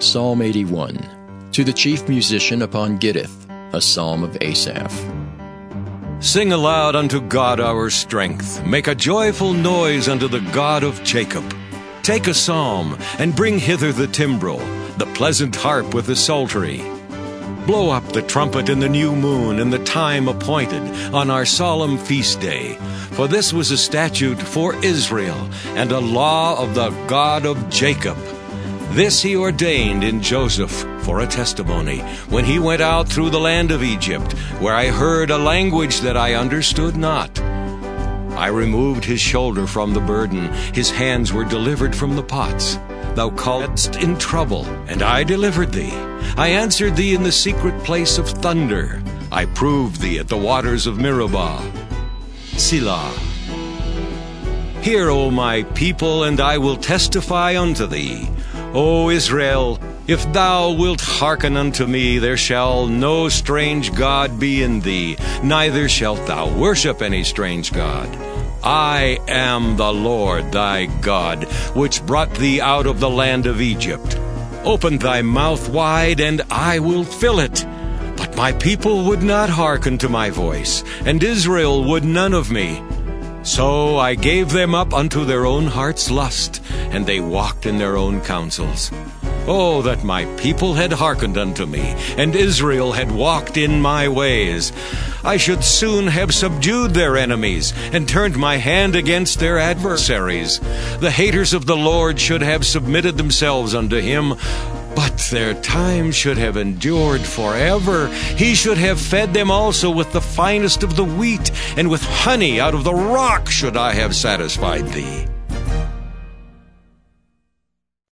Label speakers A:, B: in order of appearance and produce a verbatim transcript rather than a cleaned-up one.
A: Psalm eighty-one. To the chief musician upon Gittith, a psalm of Asaph.
B: Sing aloud unto God our strength. Make a joyful noise unto the God of Jacob. Take a psalm, and bring hither the timbrel, the pleasant harp with the psaltery. Blow up the trumpet in the new moon, in the time appointed, on our solemn feast day. For this was a statute for Israel, and a law of the God of Jacob. This he ordained in Joseph for a testimony, when he went out through the land of Egypt, where I heard a language that I understood not. I removed his shoulder from the burden, his hands were delivered from the pots. Thou calledst in trouble, and I delivered thee. I answered thee in the secret place of thunder. I proved thee at the waters of Meribah. Selah. Hear, O my people, and I will testify unto thee. O Israel, if thou wilt hearken unto me, there shall no strange god be in thee, neither shalt thou worship any strange god. I am the Lord thy God, which brought thee out of the land of Egypt. Open thy mouth wide, and I will fill it. But my people would not hearken to my voice, and Israel would none of me. So I gave them up unto their own heart's lust, and they walked in their own counsels. Oh, that my people had hearkened unto me, and Israel had walked in my ways. I should soon have subdued their enemies, and turned my hand against their adversaries. The haters of the Lord should have submitted themselves unto him, but their time should have endured forever. He should have fed them also with the finest of the wheat, and with honey out of the rock should I have satisfied thee.